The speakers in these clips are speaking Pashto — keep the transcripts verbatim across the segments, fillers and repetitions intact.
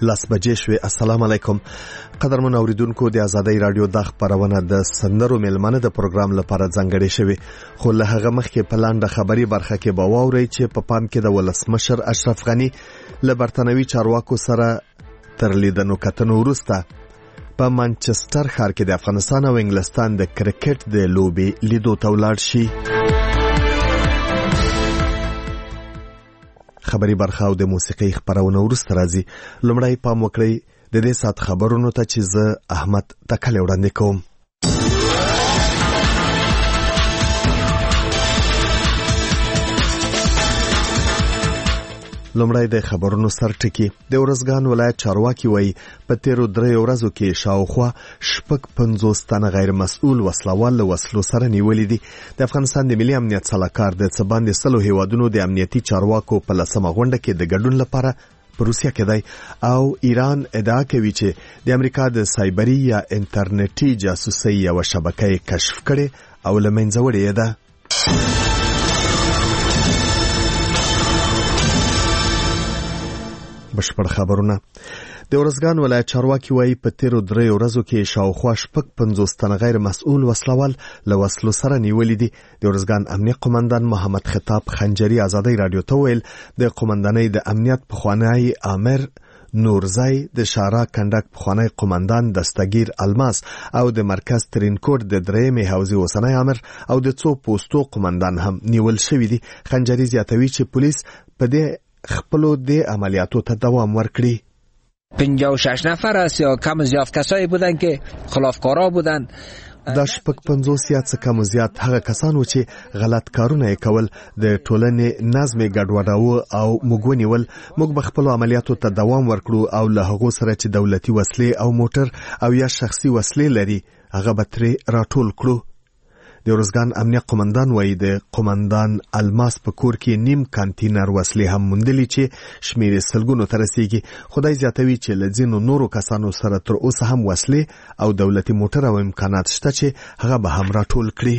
لاس بجې شوې. السلام علیکم قدرمن اوریدونکو، د ازادۍ رادیو د خبرونه د سندرو ملمنه د پروګرام لپاره ځانګړې شوې، خو له هغه مخکې په لاندې خبري برخه کې به واورئ چې په پام کې د ولسمشر اشرف غنی له برتانوي چارواکو سره تر لیدنو کتنو وروسته په مانچستر ښار کې د افغانستان او انګلستان د کرکټ د لوبې لیدو ته ولاړ شي. خبري برخه او د موسیقي خبرونه وروسته راځي. لومړی پام وکړئ د دې سات خبرونو ته چې زه احمد تکل وړاندې کوم. لومړی د خبرونو سرټکی. د ورزګان ولایت چارواکي وایي په تیرو درې ورځو کې شاوخوا شپږ پنځوس تنه غیر مسؤل وسلوال له وسلو سره نیولې دي. د افغانستان د ملي امنیت سلاکار د څه باندې سلو هیوادونو د امنیتي چارواکو په لسمه غونډه کې د ګډون لپاره په روسیه کې دی او ایران ادعا کوي چې د امریکا د سایبري یا انټرنیټي جاسوسي یو شبکه کشف کړي او له منځه وړې ده. بشپړ خبرونه. د ورزګان ولایت چارواکي وایي په تیرو درې ورځو کې شاوخوا شپږ پنځوس تنه غیر مسؤل وسلوال له وسلو سره نیولې دي. د ورزګان امنیه قومندان محمد خطاب خنجري ازادۍ رادیو ته ویل د قومندانۍ د امنیت پخوانی امر نورزای، د شارا کنډک پخوانی قومندان دستگیر الماس او د مرکز ترینکوټ د درېمې حوزې اوسنی امر او د څو پوستو قومندان هم نیول شوي دي. خنجري زیاتوي چې پولیس په دې خپلو د عملیاتو ته دوام ورکړي. پنجاه و شش نفر است یا کم زیات کسایی بودن که خلافکارا بودن. دا شپږ پنځوس یا څه کم زیات هغه کسان و چې غلط کارونه یې کول، د ټولنې نظم یې ګډوډاوه او موږ ونیول. موږ به خپلو عملیاتو ته دوام ورکړو او له هغو سره چې دولتي وسلې او موټر او یا شخصي وسلې لري هغه به ترې راټول کړو. د ورزګان امنیه قومندان وایي د قومندان الماس په کور کې نیم کانتینر وسلې هم موندلې چې شمېر سلګونو ته رسیږي. خدای زیاتوي چې له ځینو نورو کسانو سره تر اوسه هم وسلې او دولتي موټر او امکانات شته چې هغه به هم راټول کړي.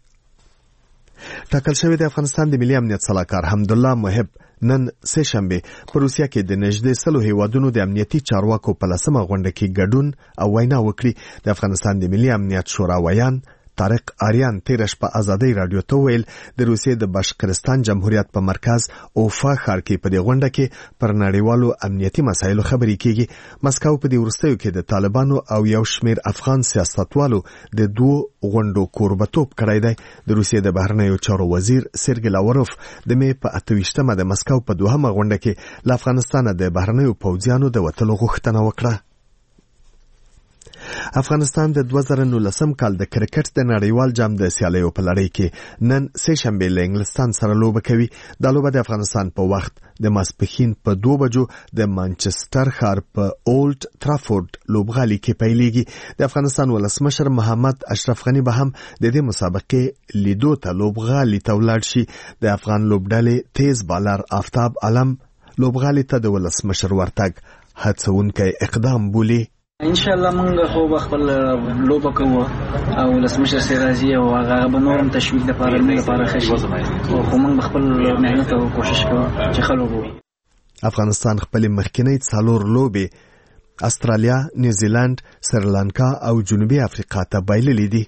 ټاکل شوی د افغانستان د ملي امنیت سلاکار حمدالله محب نن سه شنبه په روسیه کې د نږدې سلو هیوادونو د امنیتي چارواکو په لسمه غونډه کې ګډون او وینا وکړي. د افغانستان د ملي امنیت شورا ویان طارق آریان تیر شپه ازادۍ رادیو ته ویل د روسیې د بشقرستان جمهوریت په مرکز اوفا ښار کې په دې غونډه کې پر نړیوالو امنیتي مسایلو خبرې کیږي. مسکو په دې وروستیو کې د طالبانو او یو شمېر افغان سیاستوالو د دوو غونډو کوربتوب کړی دی. د روسیې د بهرنیو چارو وزیر سرګی لاوروف د مې په اته ویشتمه د مسکو په دوهمه غونډه کې له افغانستانه د بهرنیو پوځیانو د وتلو غوښتنه وکړه. افغانستان د دوه زره نولسم کال د کرکټ د نړیوال جام د سیالیو په لړۍ کې نن سه شنبه له انګلستان سره لوبه کوي. دا لوبه د افغانستان په وخت د ماسپښین په دوه بجو د مانچستر ښار په اولډ ترافورډ لوبغالي کې پیلېږي. د افغانستان ولسمشر محمد اشرف غنی به هم د دې مسابقې لیدو ته لوبغالي ته ولاړ شي. د افغان لوبډلې تیز بالر آفتاب علم لوبغالي ته د ولسمشر ورتګ هڅونکی اقدام بولي. ان شاء الله موږ خو خپل لوبه کوو او لسمشر سي راځي او هغه به نورم تشویق لپاره موږ لپاره خشي او خو موږ خپل مهنت او کوشش کوو چې خلکو. افغانستان خپل مخکینی څلور لوبې استرالیا، نیوزیلند، سریلانکا او جنوبي افریقا ته بایللې دي.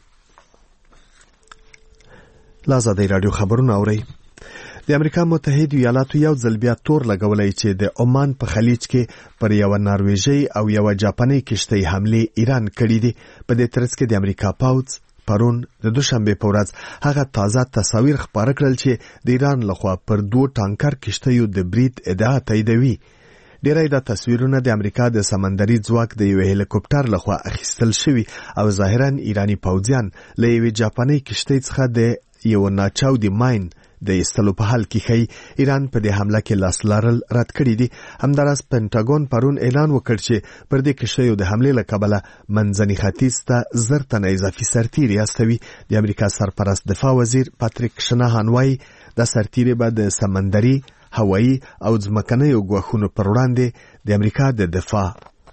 لازادۍ رادیو خبرونه اورئ. د امریکا متحده ایالاتو یو ځل بیا تور لګولای چې د عمان په خلیج کې پر یو نارویژي او یو جاپاني کشتۍ حمله ایران کړې دي. په دې ترڅ کې د امریکا پوځ پرون د دوشنبه په ورځ هغه تازه تصاویر خپاره کړل چې د ایران لخوا پر دوه ټانکر کشتیو د برید ادعا تاییدوي. ډیری دا تصویرونه د امریکا د سمندري ځواک د یو هلیکوپټر لخوا اخیستل شوي او ظاهرا ایرانی پوځیان له یو جاپاني کشتۍ څخه د یو ناچاودي ماین د ایستلو په حال کې ښیي. ایران په دې حمله کې لاس لرل رد کړی دي. همداراز پنټاګون پرون اعلان وکړ چې پر دې کشتیو د حملې له کبله منځني ختیځ ته زر تنه اضافي سرتیري استوي. د امریکا سرپرست دفاع وزیر پاتریک شناهان وایي دا سرتیري به د سمندري، هوایي او ځمکنیو ګواښونو پر وړاندې د امریکا د دفاع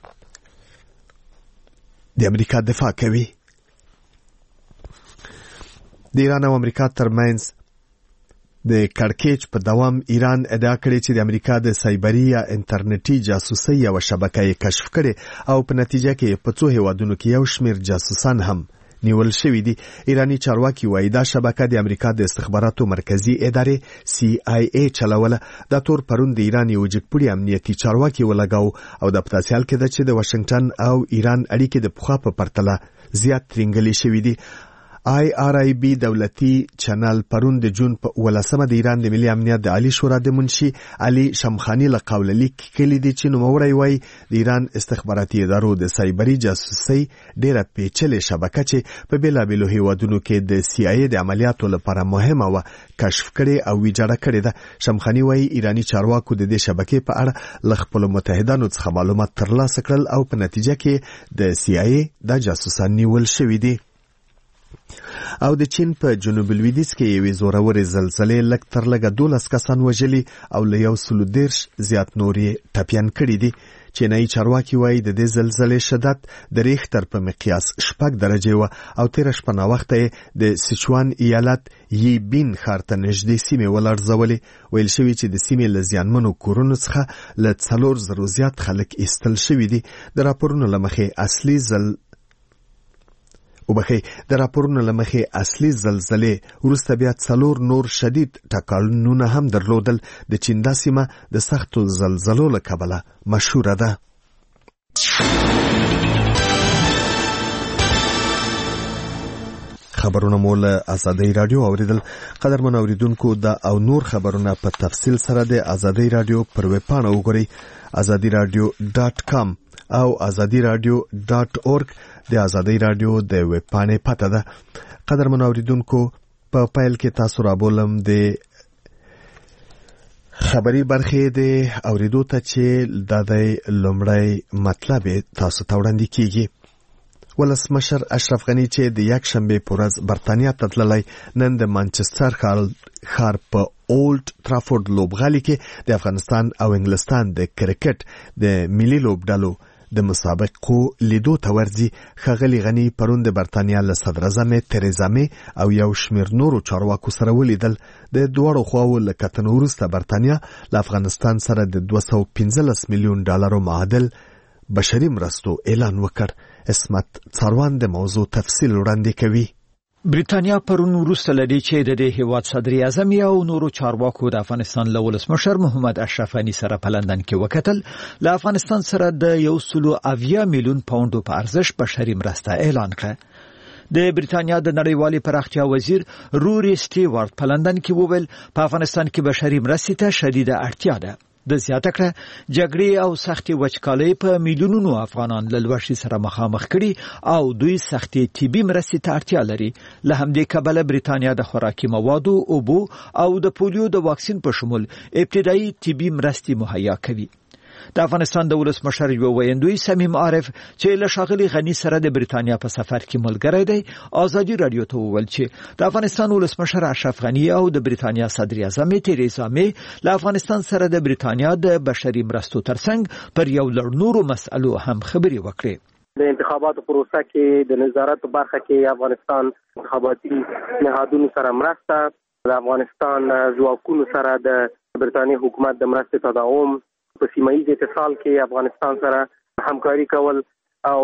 د امریکا دفاع کوي. د ایران او امریکا ترمنځ د کړکېچ په دوام ایران ادعا کړې چې د امریکا د سایبري یا انټرنیټي جاسوسي یو شبکه یې کشف کړې او په نتیجه کې په څو هیوادونو کې یو شمېر جاسوسان هم نیول شوي دي. ایرانی چارواکي وایي دا شبکه د امریکا د استخباراتو مرکزی ادارې سی آی ای چلوله. دا تور پرون د ایران یو جګپوړي امنیتي چارواکي ولګاو او د پتاسیال کې ده چې د واشنگټن او ایران اړیکې د پخوا په پرتله زیات ترنګلې شوي دي. آی آر آی بی دولتي چینل پرون د جون په ولسمه د ایران د ملي امنیت د عالی شورا د منشي علي شمخاني له قوله لیک کړي دي چې نوموړی وایي د ایران استخباراتي ادارو د سایبري جاسوسي ډیره پیچلې شبکه چې په بیلابیلو هیوادونو کې د سی آی ای د عملیاتو لپاره مهمه و کشف کړي او ویجاړه کړي ده. شمخاني وایي ایرانی چارواکو د دې شبکې په اړه له خپلو متحدانو څخه معلومات ترلاسه کړل او په نتیجه کې د سی آی ای د جاسوسان نیول شوي دي. او د چین په جنوب لویدیځ کې یوې زورورې زلزلې لږ تر لږه دولس کسان وژلي او له یو سلو دېرش زیات نور یې ټپیان کړي دي. چینایي چارواکي وایي د دې زلزلې شدت د ریختر په مقیاس شپږ درجې وه او تېره شپه ناوخته یې د سیچوان ایالت یی بین ښار ته نږدې سیمې ولړزولې. ویل شوي چې د سیمې له زیانمنو کورونو څخه له څلور زرو زیات خلک ایستل شوي دي. د راپورونو له مخې اصلي زل وبخي د راپورونو لمخې اصلي زلزلې وروسته بیا څلور نور شدید ټکانونه هم درلودل. د چین دا سیمه د سختو زلزلو له کبله مشهوره ده. خبرونه مو له آزادۍ رادیو اوریدل. قدرمن اوریدونکو دا او نور خبرونه په تفصیل سره د آزادۍ رادیو پر ویب پاڼه وګورئ آزادی رادیو ډاټ کام او آزادی رادیو ډاټ اورګ د آزادۍ رادیو د ویب پاڼې پته ده. قدرمن اوریدونکو په پیل کې تاسو را بولم د خبري برخې د اوریدو ته چې د دې لومړی مطلب تاسو ته وړاندې کیږي. ولسمشر اشرف غنی چې د یک شنبه په ورځ برتانیا ته تللی نن د مانچستر ښار په اولډ ترافورد لوبغالي کې د افغانستان او انګلستان د کرکټ د ملي لوبډلو د مسابقو لیدو ته ورځي. ښاغلي غني پرون د برتانیا له صدراعظم تریزا می او یو شمېر نورو چارواکو سره ولیدل. د دواړو خواو له کتنو وروسته برتانیا له افغانستان سره د دوه سوه پنځلس میلیون ډالرو معادل بشري مرستو اعلان وکړ. اسمت څاروان د موضوع تفصیل وړاندې کوي. بریتانیا پرون وروسته لدی چې د دې هیواد صدر اعظم او نورو چارواکو د افغانستان له ولسمشر محمد اشرف غني سره په لندن کې وکتل. له افغانستان سره د یو سلو اویا میلیون پاونډو په ارزښت بشري مرسته اعلان کړه. د بریتانیا د نړیوالې پراختیا وزیر روري سټیوارت په لندن کې وویل په افغانستان کې بشري مرستې ته شدیده اړتیا ده. د زیاته کړه جګړې او سختي وچکالۍ په میلیونونو افغانان له لوږې سره مخامخ کړي او دوی سختي طبي مرستې ته اړتیا لري. له همدې کبله بریتانیا د خوراکي موادو، اوبو او د پولیو د واکسین په شمول ابتدایي طبي مرستې مهیا کوي. د افغانستان د ولسمشر یو ویندوی سمیم عارف چې له ښاغلي غني سره د بریتانیا په سفر کې ملګری دی آزادي رادیو ته وویل چې د افغانستان ولسمشر اشرف غني او د بریتانیا صدر اعظم تریزا می له افغانستان سره د بریتانیا د بشري مرستو ترڅنګ پر یو لړ نورو مسألو هم خبرې وکړې. د انتخاباتو پروسه کې د نظارت برخه کې افغانستان انتخاباتي نهادونو سره مرسته، د افغانستان ځواکونو سره د بریتانیا حکومت د مرستې تداوم، په سیمه ییز اتصال کې افغانستان سره همکاري کول او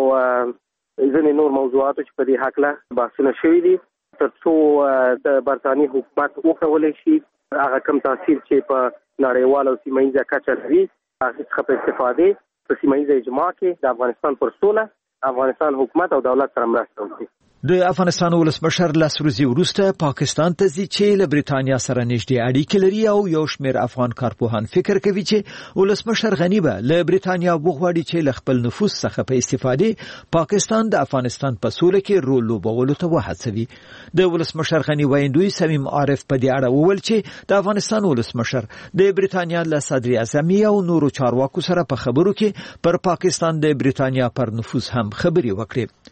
ځینې نور موضوعاتو چې په دې هکله بحثونه شوي دي تر څو د برتانیې حکومت وکولی شي هغه کم تاثیر چې په نړیوال او سیمه ییزه کچه لري هغې څخه په استفادې په سیمه ییزه اجماع کې د افغانستان پر سوله افغانستان حکومت او دولت سره مرسته وکړي. د افغانستان ولسمشر لس ورځې وروسته پاکستان ته ځي چې له بریتانیا سره نږدې اړیکې لري او یو شمېر افغان کارپوهان فکر کوي چې ولسمشر غني به له بریتانیا وغواړي چې له خپل نفوذ څخه په استفادې پاکستان د افغانستان په سوله کې رول لوبولو ته وهڅوي. د ولسمشر غني ویندوی سمیم عارف په دې اړه وویل چې د افغانستان ولسمشر د بریتانیا له صدر اعظم او نورو چارواکو سره په خبرو کې پر پاکستان د بریتانیا پر نفوذ هم خبرې وکړي.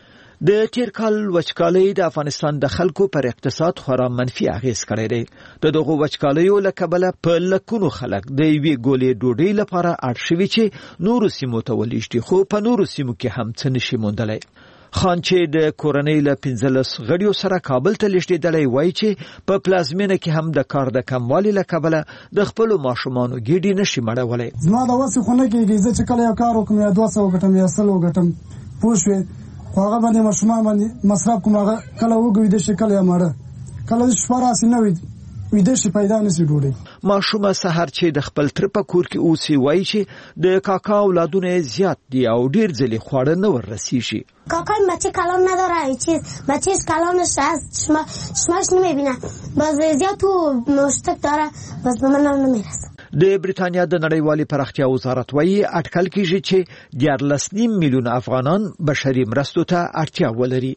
د تیر کال وچکالۍ د افغانستان د خلکو پر اقتصاد خورا منفي اغیز کړی دی. د دغو وچکالیو له کبله په لکونو خلک د یوې ګولې ډوډۍ لپاره اړ شوي چې نورو سیمو ته ولېږدي، خو په نورو سیمو کې هم څه نشي موندلی. خان چې د کورنۍ له پنځلس غړیو سره کابل ته لیږدېدلی وایي چې په پلازمینه کې هم د کار د کموالي له کبله د خپلو ماشومانو ګېډې نشي مړولی. زما د وسې خو نه کېږي، زه چې کله یو کار وکړم یا دوه سوه وګټم یا سل وګټم پوه شوې، خو هغه باندې ماشومان باندې مصرف کوم، هغه کله وږی ویده شي کله یې مړه، کله شپه راسي نه ویده شي پیدا نشي ډوډۍ. ماشومه سحر چې د خپل تره په کور کې اوسي وایي چې د کاکا اولادونه زیات دي او ډیر ځلې خواړه نه وررسیږي. کاکای بچه کلان نداره، چیز بچهش کلانش هست، شما شماش نمیبینه، باز زیاد تو مشتک داره، باز به من نمیرسه. د بریتانیا د نړیوالې پراختیا وزارت وایي اټکل کیږي چې دیارلس نیم میلیون افغانان بشري مرستو ته اړتیا ولري.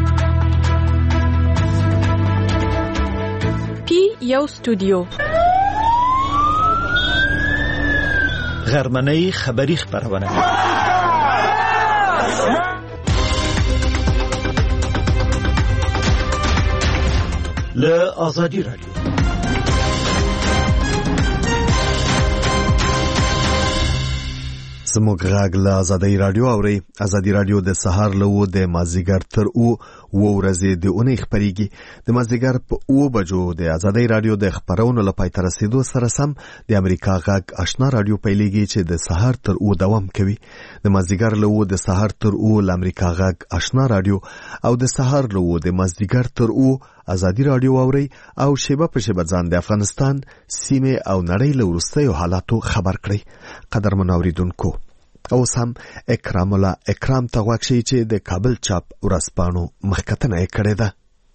پی یو استودیو غرمنۍ خبری خبرونه له آزادی رادیو. زموږ غږ له آزادی رادیو اوري. آزادی رادیو د سهار له د مازیګر تر او و ورځې د اونۍ خبريږي. د مازیګر په او بجو د آزادی رادیو د خبرونو لپاره تر رسیدو سره سم د امریکا غږ آشنا رادیو پیلېږي چې د سهار تر او دوام کوي. د مازیګر له د سهار تر او د امریکا غږ آشنا رادیو او د سهار له د مازیګر تر او آزادی رادیو اوري او شیبه په شیبه ځان د افغانستان سیمه او نړۍ له وروستیو حالاتو خبر کړي. قدرمن اوریدونکو، او سم اکرام الله اکرام ته واکشي چې د کابل چاپ ورځپاڼو مخکتنه یې کړې ده.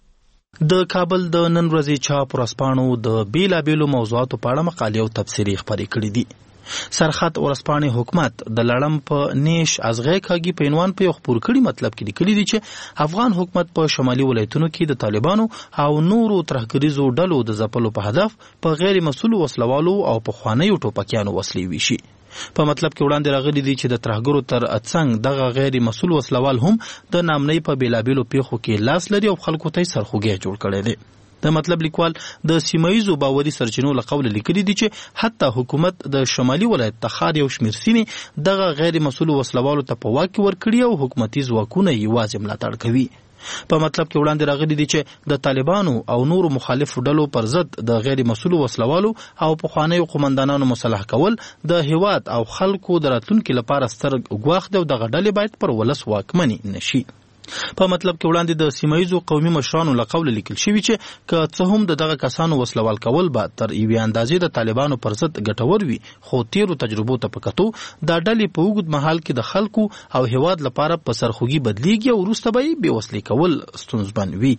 د کابل د نن ورځې چاپ ورځپاڼو د بیلابیلو موضوعاتو په اړه مقالې او تبصرې خپرې کړې دي. سرخط ورځپاڼې حکومت د لړم په نیش از غی کاږي په عنوان په خبر کړي مطلب کې لیکلي دي چې افغان حکومت په شمالي ولایتونو کې د طالبانو او نورو ترهګریزو ډلو د ځپلو په هدف په غیر مسؤل وسلوالو او په خوانیو ټوپکیانو وسلې ویشي. په مطلب کې وړاندې راغلي دي چې د ترهګرو تر څنګ دغه غیر مسؤل وسلوال هم د نامنۍ په بیلابیلو پیښو کې لاس لري او خلکو ته سرخوږی جوړ کړی دی. د مطلب لیکوال د سیمایزو باوري سرچینو له قوله لیکلي دي چې حتی حکومت د شمالي ولایت تخار یو شمېر سیمې دغه غیر مسؤل وسلوالو ته په واک کې ورکړي او حکومتي ځواکونه یې یوازې ملاتړ کوي. په مطلب کې وړاندې راغلي دي چې د طالبانو او نورو مخالفو ډلو پر ضد د غیر مسؤل وسلوالو او پخوانیو قومندانانو مصالح کول د هیواد او خلکو د راتلونکي لپاره ستر ګواښ دی او دغه ډلې باید پر ولس واکمنې نشي. په مطلب کې وړاندې د سیمایزو قومي مشرانو له قوله لیکل شوي چې که څه هم د دغه کسانو وسلوال کول به تر یوې اندازې د طالبانو پر ضد ګټور وي، خو تیرو تجربو ته په کتو دا ډلې په اوږد مهال کې د خلکو او هیواد لپاره په سرخوږي بدلیږي او وروسته به یې بېوسلې کول ستونزمن وي.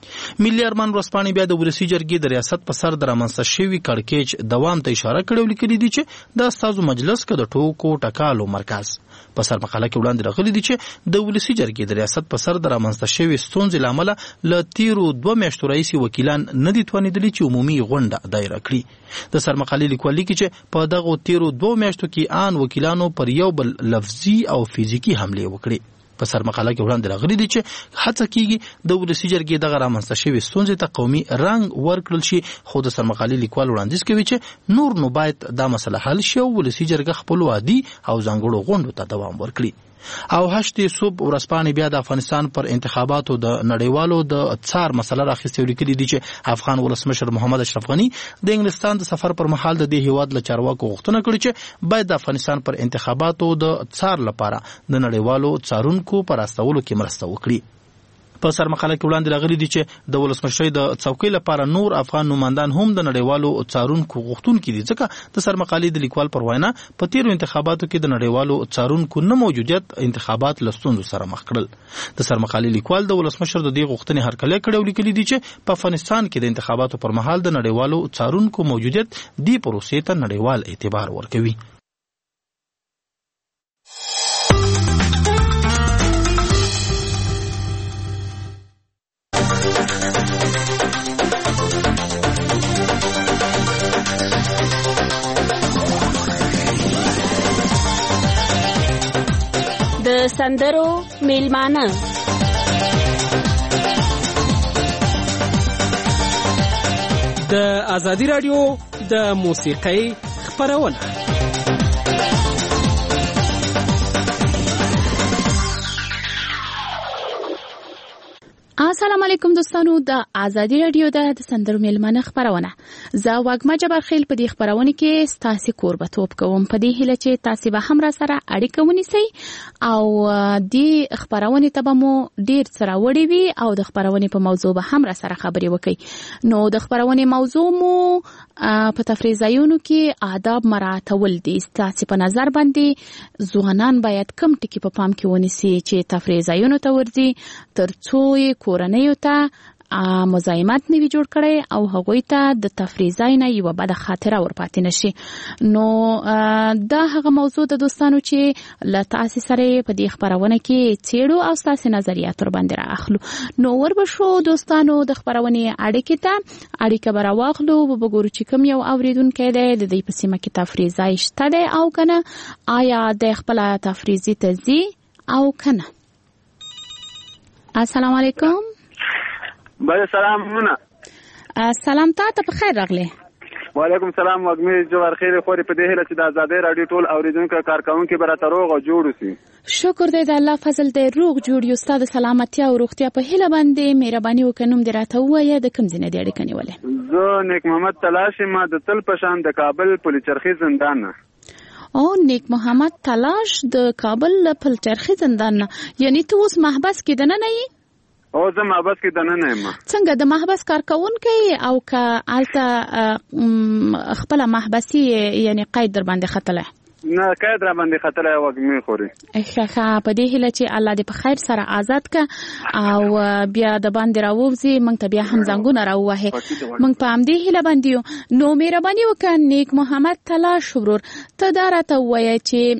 ملي ارمان ورځپاڼې بیا د ولسي جرګې د ریاست په سر د رامنځته شوي کړکېچ دوام ته اشاره کړې او لیکلي دي چې د استازو مجلس که د ټوکو ټکالو مرکز. په سر مقاله کې وړاندې راغلي دي چې د ولسي جرګې د ریاست په سر د رامنځته شوي ستونزې له امله له تیرو دوه میاشتو راهیسې وکیلان نه دي توانېدلي چې عمومي غونډه دایره کړي. د سر مقالې لیکوال لیکي چې په دغو تیرو دوه میاشتو کې آن وکیلانو پر یو بل لفظي او فزیکي حملې وکړي. په سر مقاله کې وړاندې راغلي دي چې هڅه کیږي د ولسي جرګې دغه رامنځته شوي ستونزې ته قومي رنګ ورکړل شي، خو د سر مقالې لیکوال وړاندیز کوي چې نور نو باید دا مسله حل شي او ولسي جرګه خپلو عادي او ځانګړو غونډو ته دوام ورکړي. او هشتې صوب ورځپاڼې بیا د افغانستان پر انتخاباتو د نړیوالو د څار مسله راخیستې او لیکلي دي چې افغان ولسمشر محمد اشرف غني د انګلستان د سفر پر مهال د دې هیواد له چارواکو غوښتنه کړې چې باید د افغانستان پر انتخاباتو د څار لپاره د نړیوالو څارونکو پر راستولو کې مرسته وکړي. په سر مقاله کې وړاندې راغلي دي چې د ولسمشرۍ د څوکۍ لپاره نور افغان نمایندان هم د نړیوالو څارونکو غوښتونکي دي، ځکه د سر مقالې د لیکوال پر وینا په تیرو انتخاباتو کې د نړیوالو څارونکو نه موجودیت انتخابات له ستونزو سره مخ کړل. د سر مقالې لیکوال د ولسمشر د دې غوښتنې هرکلی کړی او لیکلي دي چې په افغانستان کې د انتخاباتو پر مهال د نړیوالو څارونکو موجودیت دې پروسې ته نړیوال اعتبار ورکوي. د سندرو میلمانه د آزادی رادیو د موسیقۍ خبرونه. السلام علیکم دوستانو، د ازادي رادیو د سندرو میلمانه خبرونه. زه واګما جبر خیل په دې خبرونه کې ستاسو قربتوب کوم په دې هیله چې تاسو به هم را سره اړیکه ونیسئ او دې خبرونه ته به مو ډیر سره وړي وي او د خبرونه په موضوع به هم را سره خبرې وکړي. نو د خبرونه موضوع مو په تفریح ځایونو کې آداب مراعاتول دي. تاسو په نظر باندې ځوانان باید کم ټکي په پام کې ونیسي چې تفریح ځایونو ته ورځي ترڅو کورنیو ته مزاحمت نه وي جوړ کړي او هغوی ته د تفریح ځای نه یوه بده خاطره ورپاتې نشي. نو دا هغه موضوع د دوستانو چې له تاسو سره په دې خبرونه کې څېړو او ستاسو نظریات ورباندې را اخلو. نو وربشو دوستانو د خبرونې اړیکې ته اړیکه به راواخلو، وګورو چې کوم یو اورېدونکی دی د دې په سیمه کې تفریح ځای شته دی او که نه، آیا د خپله تفریح ځای ته ځي او که نه. السلام علیکم. بله سلام مونه. سلام تا ته په خیر راغلی. وعلیکم سلام. وګمې جوار خیر خوري په دې هیله چې د آزادۍ راډیو ټول اوریدونکو کارکونکو به راته روغ او جوړ وي. شکر دی د الله فضل دی، روغ جوړ یو. ستاسو د سلامتیا او روغتیا په هیله باندې مهرباني وکړئ نوم دې راته ووایه، د کوم ځای نه دې اړیکه نیولې؟ زه نیک محمد تلاش یم د تل په شان د کابل پلچرخي زندان نه. او نیک محمد تلاش د کابل پلچرخي زندان نه، یعنی ته اوس محبس کې دننه یې؟ او زه محبس کې دننه یم. څنګه د محبس کارکونکی او که هلته خپله محبسي یعنی قید در باندې خطلی؟ نه قید را باندې خطلی وګمې خوري. ښه ښه، په دې هیله چې الله دې په خیر سره آزاد که او بیا د باندې راووځي، موږ ته بیا هم زنګونه راووهې. موږ په همدې هیله باندې یو. نو مهرباني وکړه نیک محمد تلاش ورور، ته دا راته ووایه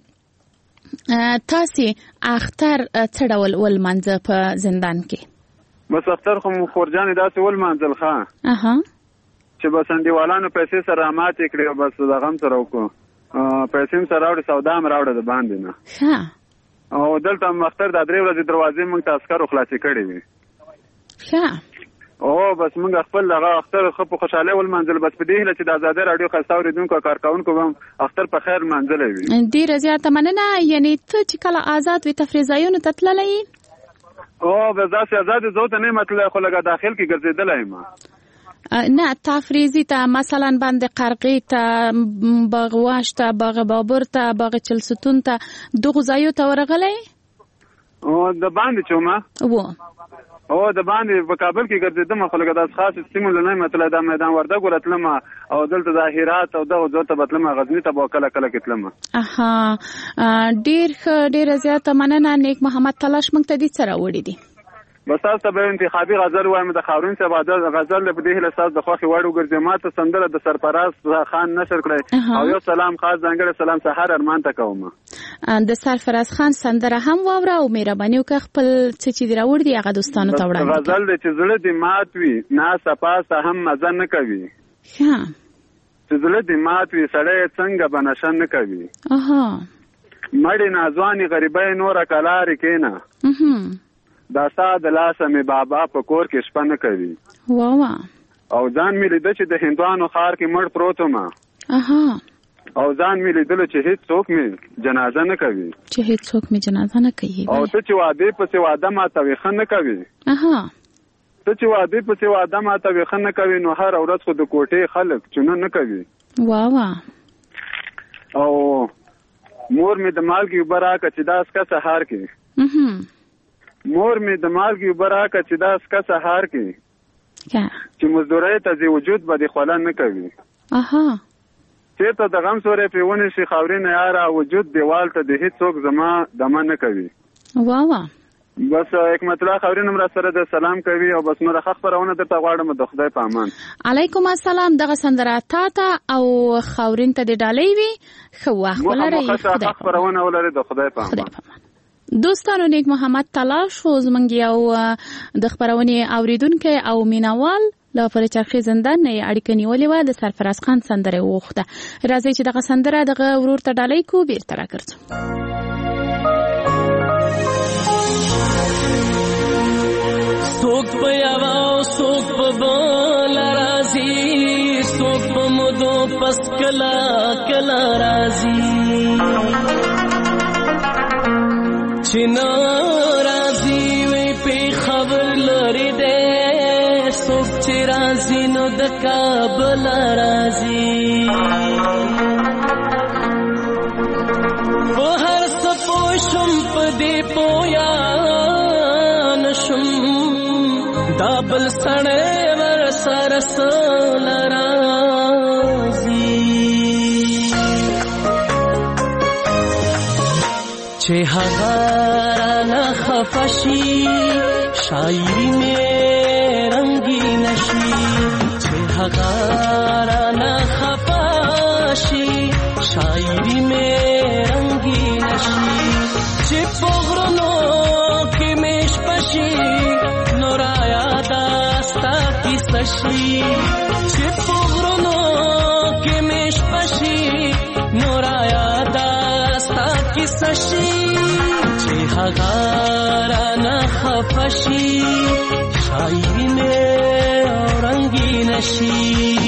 چې تاسې اختر څه ډول ولمانځه په زندان کې؟ بس اختر خو مو خورجانې داسې ولمانځل ښه اها چې بس انډیوالانو پیسې سره ماتې کړې او بس د غم سره وکړو، پیسې هم سره راوړې، سودا هم راوړه د باندې نه. ښه. او دلته هم اختر دا درې ورځې دروازې موږ ته عسکرو خلاصې کړې وي. ښه. او بس موږ خپل هغه اختر ښه په خوشحالۍ ولمانځل. بس په دې هیله چې د ازادۍ راډیو ښایسته اورېدونکو او کارکوونکو به هم اختر په خیر لمانځلی وي. ډېره زیاته مننه. یعنې ته چې کله آزاد وي تفریح ځایونو ته تللی یې؟ او بس داسې آزاد زه ته نه یم تللی، خو لږه داخل کې ګرځېدلی یم. نه تفریحي ته مثلا باندې قرغې ته، باغ واش ته، باغ بابر ته، باغ چلستون ته، دغو ځایو ته ورغلی؟ او د باندې چومه و او د باندې په کابل کې ګرځېدم، خو لږه داسې خاص سیمو له نه یم تللی. دا میدان وردګ ور تلم او دلته د هرات او دغو ځایو ته به تلم، غزني ته به کله کله کې تلم. اها ډېر ښه، ډېره زیاته مننه نیک محمد تلاش. موږ ته دې څه راوړي دي؟ بس تاسو ته به انتخابي غزل وایم د خاورین صاحب غزل په دې هیله ستاسو د خوښې وړ وګرځي. ما ته سندره د سرفراز خان نشر کړی او یو سلام خاص ځانګړی سلام سهار ارمان ته کوم. د سرفراز خان سندره هم واوره او مهرباني وکړه خپل څه چې دې راوړي دي هغه دوستانو ته وړاندې کړه. غزل دی چې زړه دې مات وي ناسته پاسته هم مزه نه کوي. ښه. چې زړه دې مات وي سړی څنګه به نشه نه کوي. اها. مړې نازوانې غریبۍ نوره کلارې کېنه. اها. دا ستا د لاسه مې بابا په کور کې شپه نه کوي. واوا. او ځان مې لیده چې د هندوانو ښار کې مړ پروت وم. اها. او ځان مې لیدلو چې هیڅ څوک مې جنازه نه کوي. چې هیڅ څوک مې جنازه نه کوي. او ته چې وعدې پسې واده ماته ویښه نه کوي. اها. ته چې وعدې پسې واده ماته ویښه نه کوي نو هر ورځ خو د کوټې خلک چونه نه کوي. واوا. او مور مې د مالګې اوبه راکړه چې دا سکه سهار کې. اها. مور می د مالګي اوبه راکړه چې دا سکه سهار کې چې مزدورۍ ته ځي وجود به دې خوله نه کوي. اها. چېرته د غم سوری پرې ونیسي خاورینه یاره وجود دیوال ته د هېڅ څوک زما دمه نه کوي. واوا. بس حکمت الله خاورین هم را سره د سلام کوي او بس نوره ښه خپرونه درته غواړم د خدای په امان. علیکم السلام. دغه سندره تا ته او خاورین ته دې ډالۍ وي. ښه وخت ولرئ. ښه خپرونه ولرئ د خدای په امان. دوستانو نیک محمد تلاش و زمونږ یو د خبرونې اوریدونکی او مینوال له پلچرخي زندان نه اړیکه نیولې وه، د سرفراز خان سندره وغوښته. راځئ چې دغه سندره دغه ورور ته ډالۍ کړو، بیرته راګرځو. څوک په یوه او څوک په بله راځي، څوک په مودو پس کله کله راځي، چې ناراضي وي پې خبر لري دی کابل راځي په هر څه پوه شم په دې پویا نشم دا بل سړی ور سره سوله راځي چې هغه رانه خفه شي شاعري مې رنګین شي چې هغه رانه خفه شي شاعري مې رنګین شي چې په غرونو کې مې شپه شي نو رایاده ستا کیسه شي چې په غرونو کې مې شپه شي نو رایاده ستا کیسه شي چې هغه رانه خفه شي شاعري مې رنګین شي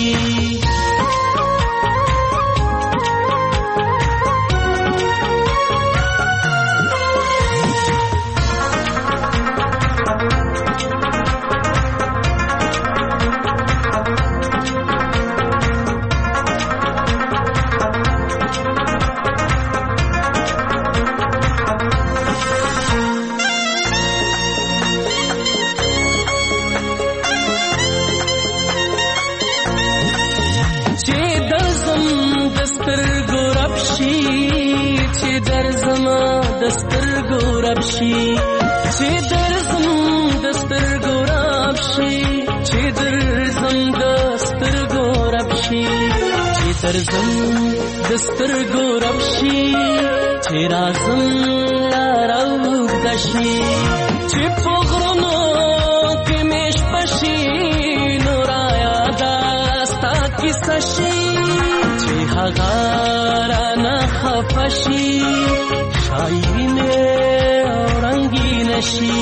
شي چې درځم د سترګو راب شي چې درځم د سترګو راب شي چې درځم د سترګو راب شي چې راځم لارو د شي چې په غرونو کې مې شپه شي نو رایاده ستا کیسه شي چې هغه رانه خفه شي شاعري مې رنگین شي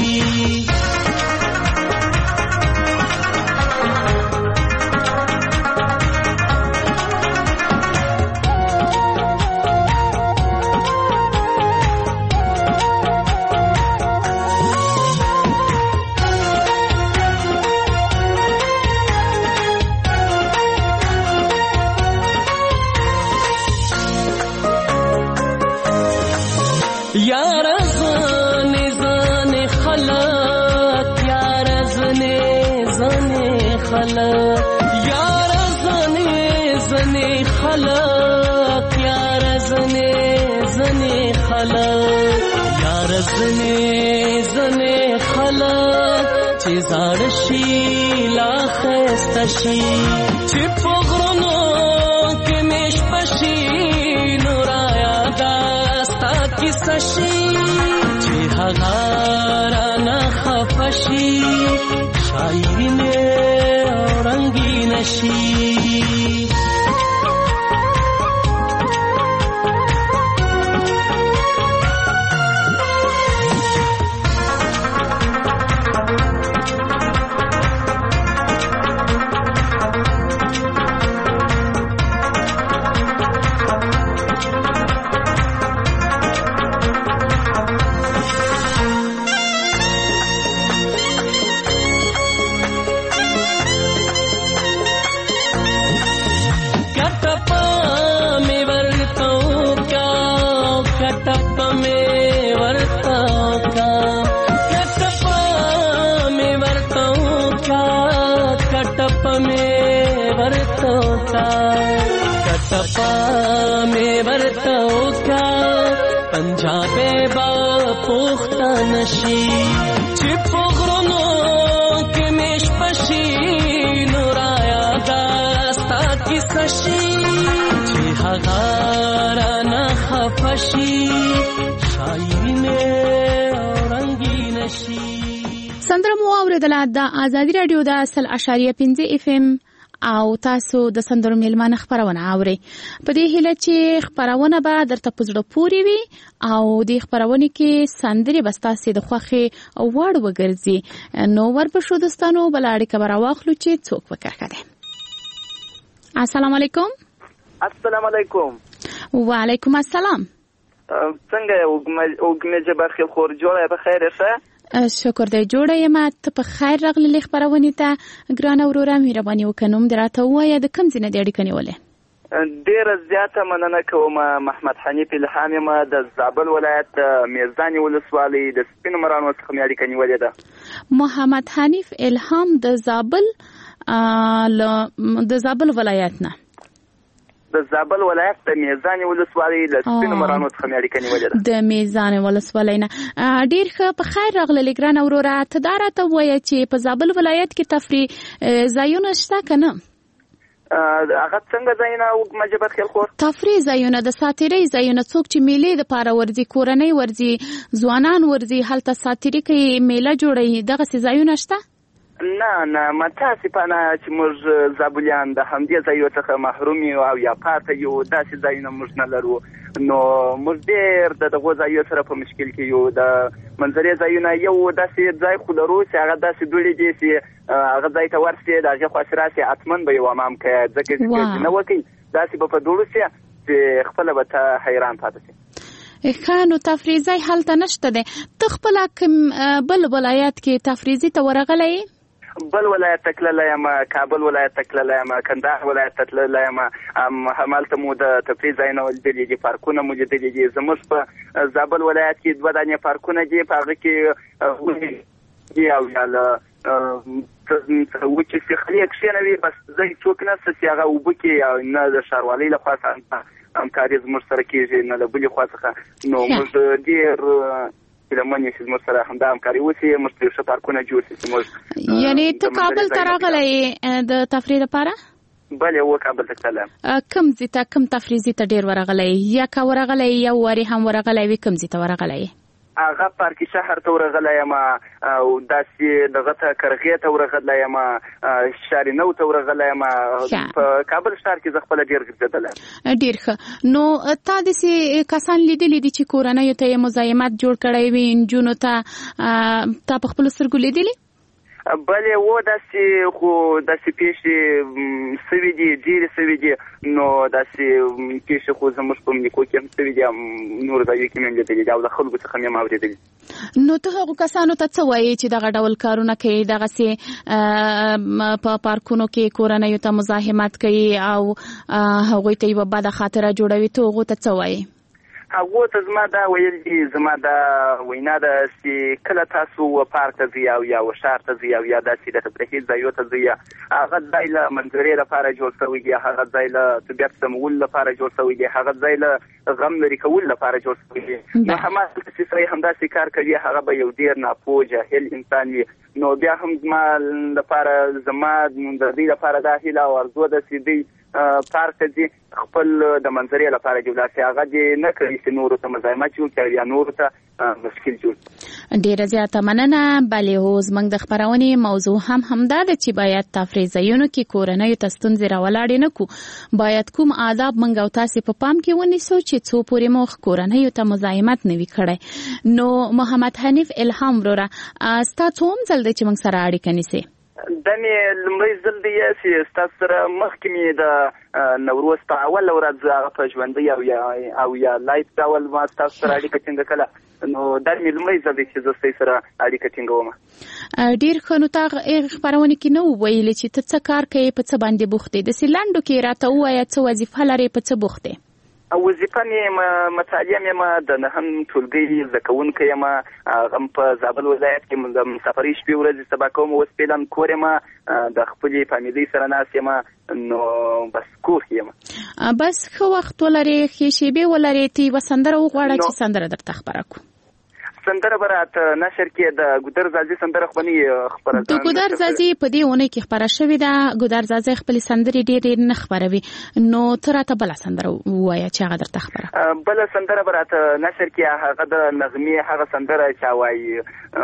یار زنه زنه خلق یار زنه زنه خلق یار زنه زنه خلق یار زنه زنه خلق یار زنه زنه خلق چې زړ شي لا خسته شي چې په غرونو کې مش پشي نور یاده ستا کیسه شي چې هغه رانه خفه شي شاعري مې رنګین شي कटपा में वर्तो का पंजाबे बा पुख्ता नशी चिपो ग्रोनो के मेश पशी नूराया दास्ता की सशी चिहागारा न खफशी शायरी में रंगी नशी سندره مو اوریدله د آزادي رادیو د اصل اشاریه پنځه اف ام او تاسو د سندرو میلمانه خبرونه اوري په دې هیله چې خبرونه به درته پزړه پوری وي او د خبرونه کې سندري بستاسي د خوخي او وړ وګرځي نو ورپښو دوستانو بلاړی کبر واخلو چې څوک وکړه. السلام علیکم. السلام علیکم. وعلیکم السلام. څنګه وګمه وګمه جبر خیر خور جوړه به خیر شه. شکر دی جوړه یم ته په خیر راغلی خبرونه ته ګران وروره مهرباني وکنم دراته وایي د کم ځنه د اړیکې نیولې ډیر زیاته مننه کوم محمد حنیف الهام یم د زابل ولایت میزان ولسوالۍ د سپین مرانو څخه مې اړیکې نیولې ده محمد حنیف الهام د زابل د زابل ولایت نه د زابل ولایت د میزان ولسوالۍ د سپین مرانو څخه مې اړیکې نیولې ده د میزان ولسوالۍ نه ډیر ښه په خیر راغلی ګران وروره ته دا راته وایه چې په زابل ولایت کې تفریح ځایونه شته که نه هغه څنګه ځایونه مجبت خیل خور تفریح ځایونه د ساتیرۍ ځایونه څوک چې میلې دپاره ورځي کورنۍ ورځي ځوانان ورځي هلته ساتیري کوي میله جوړوي دغسې ځایونه شته نه نه متاسفانه چې موږ زابلیان د همدې ځایو څخه محروم یو او یا پاته یو داسې ځایونه موږ نه لرو نو موږ ډېر د دغو ځایو سره په مشکل کې یو د منظرې ځایونه یو داسې ځای خو لرو چې هغه داسې دوړې دي چې هغه ځای ته ورسې د هغې خواصې راسې حتما به یو امام کوې ځکه چې نه وکړي داسې به په دوړو سې چې خپله به ته حیران پاته سې ښه نو تفریح ځای هلته نشته دی ته خپله کوم بل ولایت کې تفریحي ته ورغلی یې بل ولایت ته تللی یم کابل ولایت ته تللی یم کندهار ولایت ته تللی یم همالته مو د تفریح ځایونه لیدلي دي پارکونه مو لیدلي دي زموږ په زابل ولایت کې دوه دانې پارکونه دي په هغه کې دي او یا له وچې سیخلې کښېنوي بس ځای څوک نشته چې هغه اوبه کې نه د ښاروالۍ له خوا څخه همکاري زموږ سره کېږي نه له بلې خوا څخه نو موږ ډېر لمنې چې زموږ سره همدا همکاري وشي موږ ته ښه پارکونه جوړ شي چې موږ یعنې ته کابل ته راغلی یې د تفریح لپاره بلې و کابل ته تللی کوم ځای ته کوم تفریح ځای ته ډېر ورغلی یې یا که ورغلی یو وارې هم ورغلی وي کوم ځای ته ورغلی یې هغه پارکي شهر ته ورغلی یم او داسې دغه ته کرغې ته ورغلی یم شارینو ته ورغلی یم په کابل ښار کې زه خپله ډېر ګرځېدلی یم ډېر ښه نو تا داسې کسان لیدلي دي چې کورنیو ته یې مزاحمت جوړ کړی وي نجونو ته تا په خپلو سترګو لیدلي بلې و داسې خو داسې پیښې سوي دي ډېرې سوي دي نو داسې پیښې خو زموږ په نیکو کې هم سوي دي نورو ځایو کې مې هم لیدلي دي او د خلکو څخه مې هم اورېدلي نو ته هغو کسانو ته څه وایې چې دغه ډول کارونه کوي دغسې په پارکونو کې کورنیو ته مزاحمت کوي او هغوی ته یوه بده خاطره جوړوي ته هغو ته څه وایې هغو ته زما دا ویل دي زما دا وینا ده چې کله تاسو پارک ته ځئ او یا ښار ته ځئ او یا داسې د تفریحي ځایو ته ځئ هغه ځای له منظرې لپاره جوړ شوی دی هغه ځای له طبیعت سمولو لپاره جوړ شوی دی هغه ځای له غم لرې کولو لپاره جوړ شوی دی نو هماغلته چې سړی همداسې کار کوي هغه به یو ډېر ناپوه جاهل انسان وي نو بیا هم زما لپاره زما د دې لپاره دا هیله او ارزو ده چې دوی پارک ته ځي خپل د منظرې لپاره دې ولاړ شي هغه دې نه کوي چې نورو ته مزاحمت جوړ کړي یا نورو ته مشکل جوړ ډېره زیاته مننه بلې هو زموږ د خپرونې موضوع هم همدا ده چې باید تفریح ځایونو کې کورنیو ته ستونزې راولاړې نه کړو باید کوم آداب موږ او تاسې په پام کې ونیسو چې څو پورې مو کورنیو ته مزاحمت نه وي کړی نو محمد حنیف الهام وروره ستا څوم ځل دی چې موږ سره اړیکه نیسې دا مې لومړی ځل دی چې ستاسو سره مخکې مې د نوروز په اوله ورځ هغه په ژوندۍ او یا او یا لایف ډول ما ستاسو سره اړیکه ټینګه کړله نو دا مې لومړی ځل دی چې زه ستاسو سره اړیکه ټینګوم ډېر ښه نو تا هغې خپرونې کې نه وویلې چې ته څه کار کوې په څه باندې بوخت یې داسې لنډو کې راته ووایه څه وظیفه لرې په څه بوخت یې وظیفه مې متعلم یم د نهم ټولګۍ زده کوونکی یم هغه په زابل ولایت کې د مسافرۍ شپې ورځې سبا کوم اوس فعلا کور یم د خپلې فامیلۍ سره ناست یم نو بس کور کې یم بس ښه وخت ولرې ښې شېبې ولرې ته یوه سندره وغواړه چې سندره درته خپره کړو سندره به راته نشر کې د ګودر زازي سندره خو نه خپره د ګودر زازي په دې اونۍ کې خپره شوې ده ګودر زازي خپلې سندرې ډېرې نه خپروي نو ته راته بله سندره ووایه چې هغه درته خپره بله سندره به راته نشر کې هغه د نغمې هغه سندره چا وایي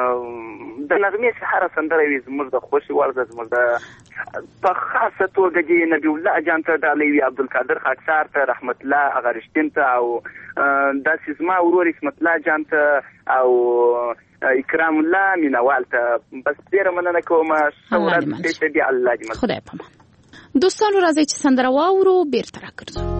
د نغمې چې هره سندره وي زموږ د خوښې وړ ده زموږ د په خاصه توګه دې نبي الله جان ته ډالۍ وي عبدالقادر خاکسار ته رحمت الله هغه رښتین ته او داسې زما ورور اسمت الله جان ته او اکرام الله مینوال ته بس ډېره مننه کوم ښه ورځ پیښه دي الله دې مل خدای پامان دوستانو راځئ چې سندره واورو بیرته راګرځو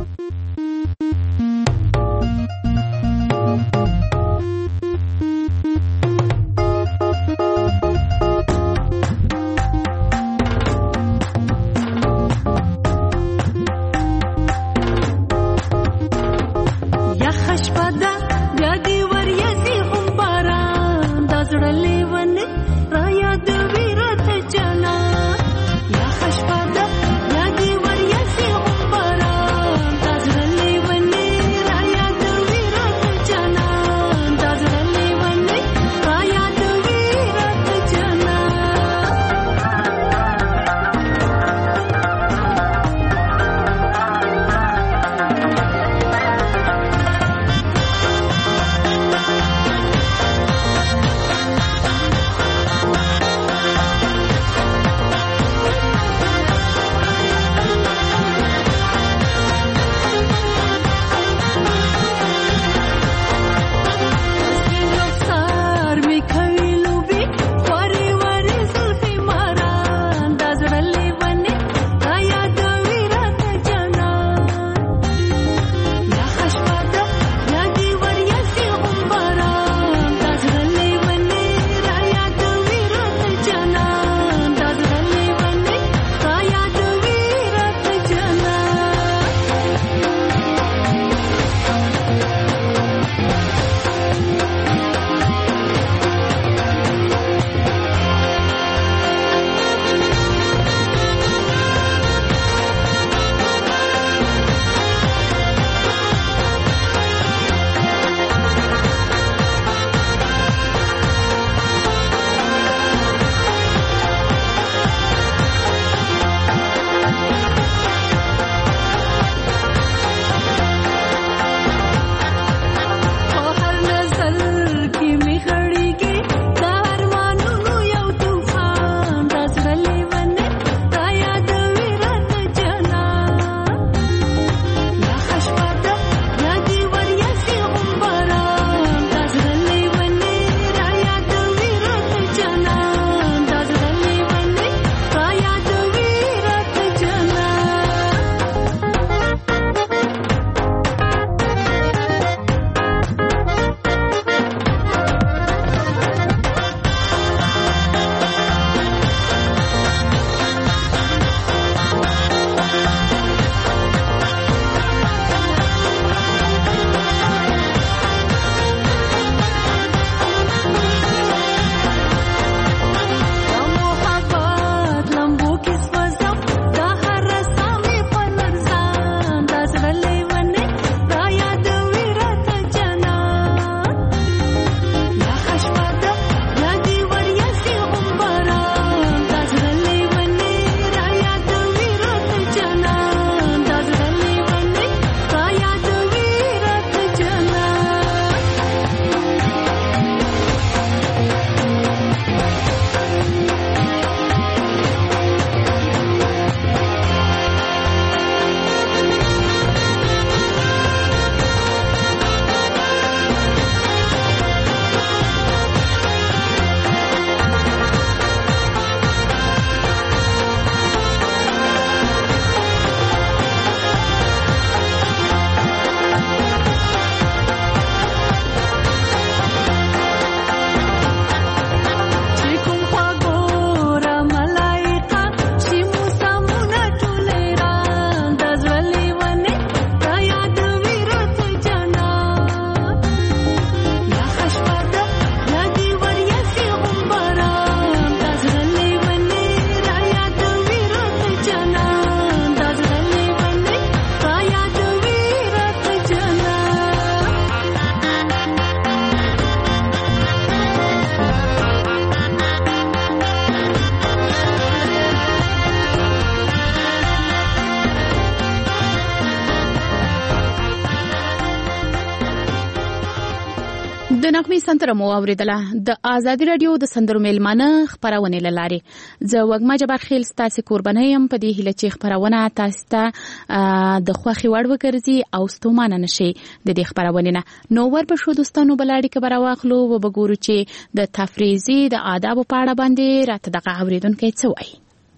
د نغمې سندره مو اوریدله. د آزادي رادیو د سندرو میلمانه خبرونه لاري زه وګما جبار خیل ستاسو قربانه يم په دې هله چې خبرونه تاسو ته د خوخي وړ وګرځي او ستومانه نشي د دې خبرونه نه. نو ور په شو دوستانو بلاړي کې براواخلو و بګورو چې د تفریزي د آداب په اړه باندې راته دغه اوریدونکو څه وایي.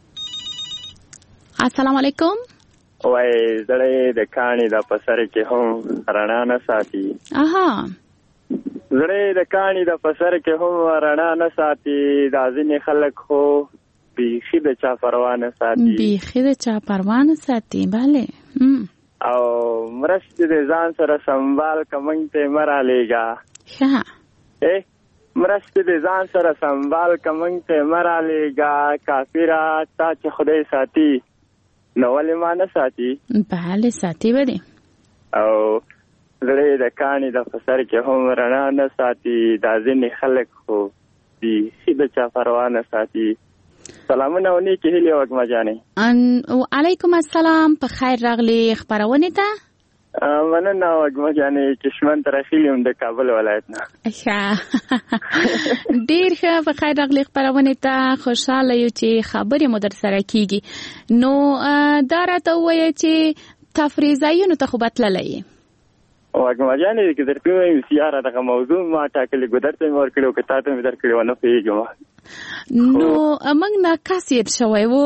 السلام علیکم. وای زړې د کانی د پسر کې هم رڼا نه ساتي. اها زړې د کانی د پسر کې هم رڼا نه ساتي. دا ځینې خلک خو بیخي د چا پروا نه ساتي. بیخي د چا پروا نه ساتي. bale او مرشد د ځان سره سنبال کمنګ ته مرالیګا. ها اے مرشد د ځان سره سنبال کمنګ ته مرالیګا. کافرا تا چې خدای ساتي نو ولې ما نه ساتي. bale ساتي بده. او زړې د کانی د فسر کې هم رڼا نه ساتي. دا ځینې خلک خو بیخي د چا پروا نه ساتي. سلامونه ونی کې هیله وګما جانې. ان وعلیکم السلام. په خیر راغلی خبرونه ته. مننه وګما جانې کشمن تر خیلم د کابل ولایت نه. ښه ډیر ښه. په خیر راغلی خبرونه ته. خوشاله یو چې خبرې مو در سره کیږي. نو دا راته وایي چې تفریزایونو ته خو بتللې وګما جانې کې درته وایم سیاره دغه موضوع ما ټاکلې ګدر ته مور کړو که تاسو مې درکړو نه پیږم. نو موږ نه کاسیر شوی وو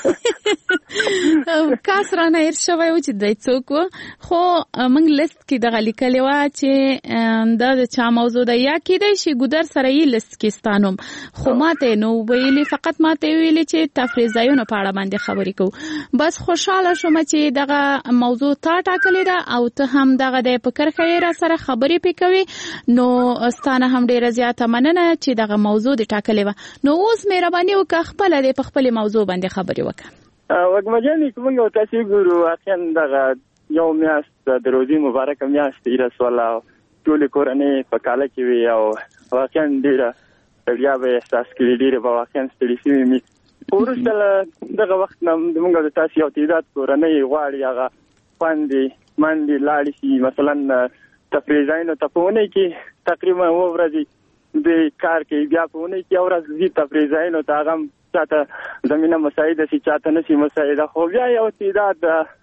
کاس را نه ایر شوی و چې دای څوک خو موږ لیست کې دغه لیکلی و چې دا د چا موضوع ده یا کېدای شي ګودر سره یې لیست کې ستانوم خو ماته نو ویلي فقط ماته ویلي چې تفریزایونو په اړه باندې خبرې کوو. بس خوشاله شوم چې دغه موضوع تا ټاکلې ده او ته هم دغه د فکر خیر سره خبرې پکوي. نو ستانه هم ډیره زیاته مننه چې دغه موضوع د ټاکلې و. نو اوس مهرباني وکړه خپل د خپل موضوع باندې خبرې وکړه. وګما جانې کومه یو تاسو ګورو اخیان دغه یو میاشت د روزي مبارک میاشت ایره سواله ټول کورنۍ په کاله کې وي او واقعا ډیره ډیره به احساس کړی ډیره به واقعا ستړي شي می ورسره دغه وخت نم موږ د تاسو یو تعداد کورنۍ غواړي هغه باندې باندې لاړ شي مثلا تفریزاینو ته پونه کې تقریبا و ورځي د کار کې بیا پونه کې اورز دي تفریزاینو ته هغه چاته زمينه مساعده شي چاته نشي مساعده خو بیا یو تعداد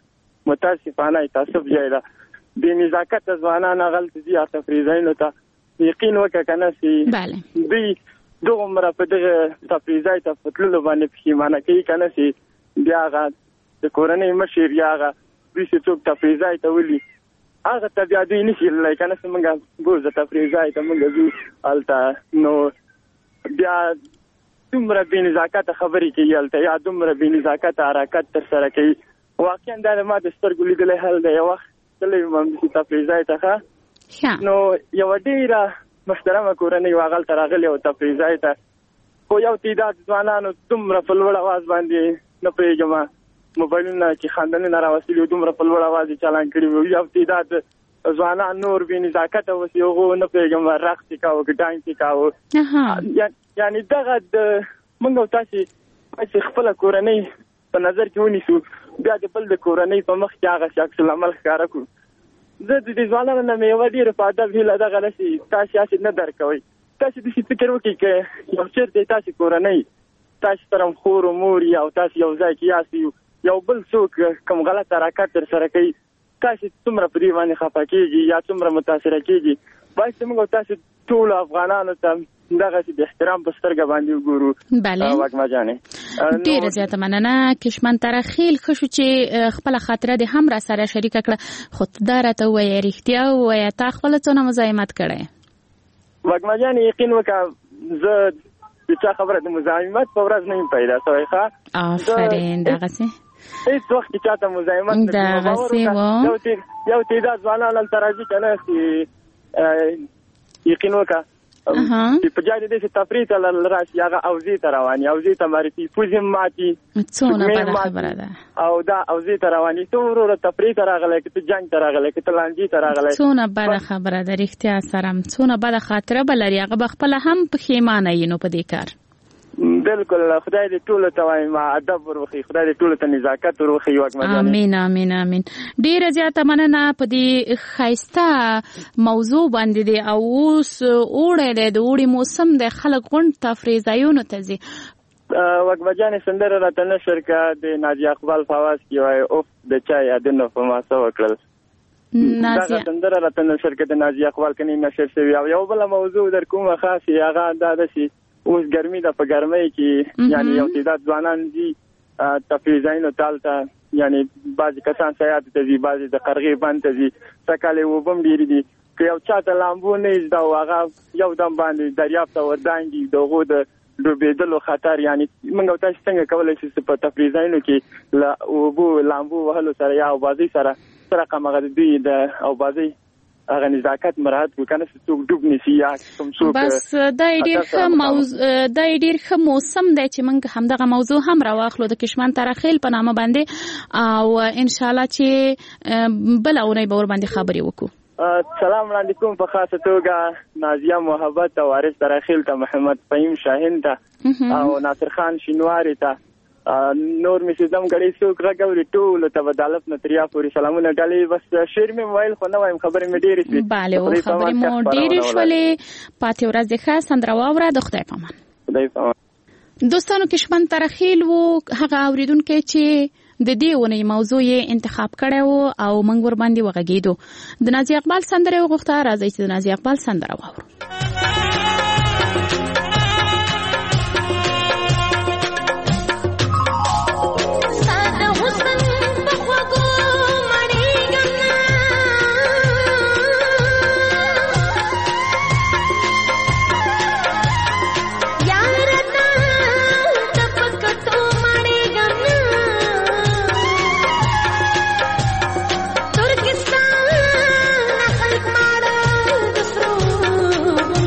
متاسفانه تعصب جایدا د نزاکت ځوانان غلط دي تفریزاینو ته یقین وکړه کنه سي bale دی دوه عمره په دغه تفریزای ته فتلو باندې پښیمانه کوي کنه سي بیا هغه د کورنۍ مشر یا هغه بیسې څوک تفریزای ته ولي هغه ته بیا دوی نشي لای کنه څنګه ګوز تفریزای ته موږ زو التا نو بیا دومره بې نزاکت خبرې کوي الته یا دومره بې نزاکت حرکت تر سره کوي. واقعا دا ما د سترګو لیدلې حل دی. یو وخت تللی وم تفریزای ته نو یو ډیره محترمه کورنۍ واغلته راغلې او تفریزای ته خو یو تعداد ځوانانو دومره په لوړ اواز باندې نه پوهېږم موبایلونه کې خاندنې نه راوستلي دومره په لوړ اواز یې چالان کړي وو. یو تعداد ځوانان نور بې نزاکته اوسي هغو نه پوهېږم رقص یې کاوه که ډانس یې کاوه. یعنې دغه د موږ او تاسې چې خپله کورنۍ په نظر کې ونیسو بیا د بل د کورنۍ په مخ کې هغه عکس العمل ښکاره کړو. زه د دې ځوانانو نه مې یوه ډېره په ادب هیله دغه داسې تاسې هسې نه درکوئ. تاسې داسې فکر وکړئ که یو چېرته تاسې کورنۍ تاسې سره خور و مور او تاسې یو ځای کې یاست یو بل څوک کوم غلط حرکت در سره کوي تاسې څومره په دې باندې خفه کېږي یا څومره متاثره کېږي. باید چې موږ تاسې ټولو افغانانو ته دغه د احترام په سترګه باندې وګورو. bale وګما جانې ډیره زیاته مننه کشمن ترخیل خشو چې خپل خاطره د هم را سره شریک کړه خو دا راته وایي رښتیا وایي تا خپل څونه مزاحمت کړي. وګما جانې یقین وکړه زه د چا خبره د مزاحمت په ورځ نه پیدا شوی ښه آفرین دغسې هیڅ وخت کې چاته مزاحمت نه دغسې و یو تعداد ځوانان هلته راځي که نه یقین وکړه چې په جای د دې تفریح ته راشي هغه اوزې ته رواني اوزې ته معرفي پوزې ماتي څونه بده خبره ده او دا اوزې ته رواني ته وروره تفریح ته راغلی که ته جنګ ته راغلی که ته لانجې ته راغلی څونه بده خبره ده رښتیا سره څونه بده خاطره به لري هغه به خپله هم پښیمانه یي نو په دې کار بالکل خدای دې ټول ته وایم ادب ورخي خدای دې ټول ته نزاکت ورخي واکمن امين امين امين ډیر زیاته مننه په دې خایسته موضوع باندې دی او اوس اوړه د اوړي موسم د خلک غون تفریح ځایونو ته ځي واکمن سندره راته نشر کا د نازیه اقبال فواز کی وای اوف د چا یادونه په ما سو وکړل نازیه سندره راته نشر کا د نازیه اقبال کني نشر شوی او یو بل موضوع در کومه خاصه هغه دا د شي اوس ګرمي د په ګرمۍ کې یعنی یو تعداد ځوانان دي تفریح ځایونو تالته یعنی بعضی کسان سیاحت ته ځي بعضی د قرغې بند ته ځي سکاله وبم ډیری دي که یو چاته لامبو نه زده هغه یو دم باندې دریاب ته وردانګي دغه د ډوبېدلو خطر یعنی موږ تاسو څنګه کولای شو چې په تفریح ځایونو کې لا وبو لامبو وهلو سره یا بازي سره سره کومه دوی د او بازي هغه نزاکت مراعات وکنه چې څوک ډوب نشي یا کوم څوک بس دا ډیر ښه موضوع دا ډیر ښه موسم دی چې موږ همدغه موضوع هم راواخلو د کشمن ترخیل په نامه باندې او ان شاء الله چې بل اونۍ به ور باندې خبرې وکړو. سلام علیکم په خاصه توګه نازیه محبت او وارث ترخیل ته محمد فهیم شاهین ته او ناصر خان شینواری ته نور می سیدم غړي څوک راګوري ټول ته بدالت نتریا پوری سلامونه ډالې بس شیر می موبایل خو نه وایم خبرې می ډېرې شي bale او خبرې مو ډېرې شولې پاتې ورځ د ښه سندره واوره د خدای پامان خدای پامان دوستانو کشمن ترخیل وو هغه اوریدونکو چې د دې ونې موضوع یې انتخاب کړی وو او موږ ور باندې وغږیدو د نازیه اقبال سندره وغوښته راځي چې د نازیه اقبال سندره واورو. Turkistan, Nakal Mada, Dusro